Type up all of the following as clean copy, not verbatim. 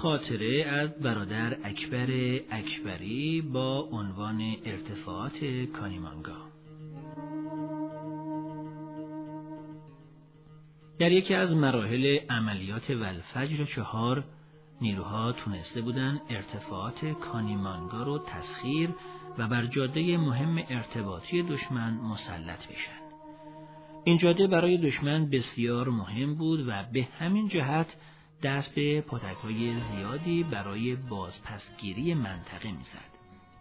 خاطره از برادر اکبر اکبری با عنوان ارتفاعات کانیمانگا. در یکی از مراحل عملیات والفجر 4 نیروها تونسته بودن ارتفاعات کانیمانگا رو تسخیر و بر جاده مهم ارتباطی دشمن مسلط بشن. این جاده برای دشمن بسیار مهم بود و به همین جهت دست به پاتک‌های زیادی برای بازپسگیری منطقه می‌زد.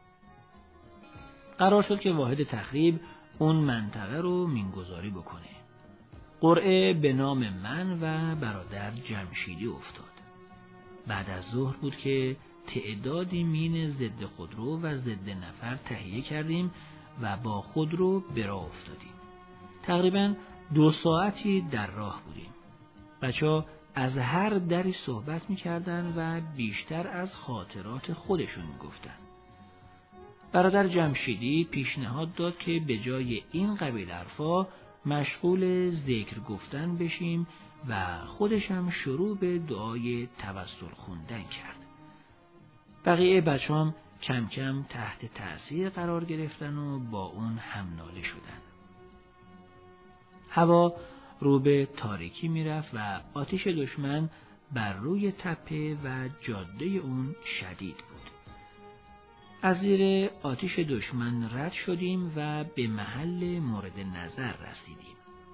قرار شد که واحد تخریب اون منطقه رو مینگذاری بکنه. قرعه به نام من و برادر جمشیدی افتاد. بعد از ظهر بود که تعدادی مین ضد خودرو و ضد نفر تهیه کردیم و با خودرو به راه افتادیم. تقریباً 2 ساعتی در راه بودیم. بچه‌ها از هر دری صحبت می‌کردن و بیشتر از خاطرات خودشون می‌گفتن. برادر جمشیدی پیشنهاد داد که به جای این قبیل حرفا مشغول ذکر گفتن بشیم و خودش هم شروع به دعای توسل خوندن کرد. بقیه بچه‌هام کم کم تحت تأثیر قرار گرفتن و با اون همناله شدن. هوا رو به تاریکی میرفت و آتش دشمن بر روی تپه و جاده اون شدید بود. از زیر آتش دشمن رد شدیم و به محل مورد نظر رسیدیم.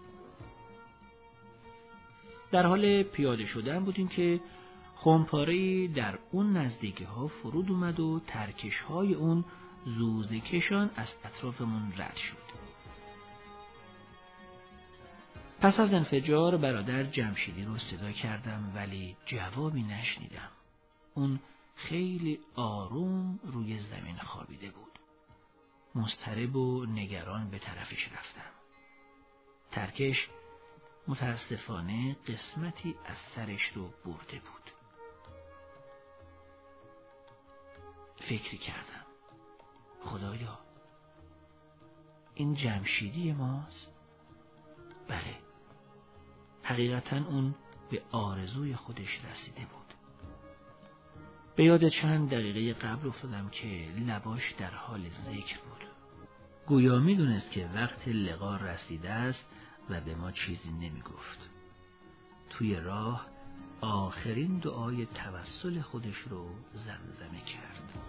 در حال پیاده شدن بودیم که خمپاره‌ای در اون نزدیکی ها فرود اومد و ترکش های اون زوزه کشان از اطرافمون رد شد. پس از انفجار برادر جمشیدی رو صدا کردم ولی جوابی نشنیدم. اون خیلی آروم روی زمین خوابیده بود. مضطرب و نگران به طرفش رفتم. ترکش متاسفانه قسمتی از سرش رو برده بود. فکری کردم، خدایا این جمشیدی ماست؟ بله، حقیقتا اون به آرزوی خودش رسیده بود. به یاد چند دقیقه قبل افتادم که لباش در حال ذکر بود. گویا میدونست که وقت لقا رسیده است و به ما چیزی نمیگفت. توی راه آخرین دعای توسل خودش رو زمزمه کرد.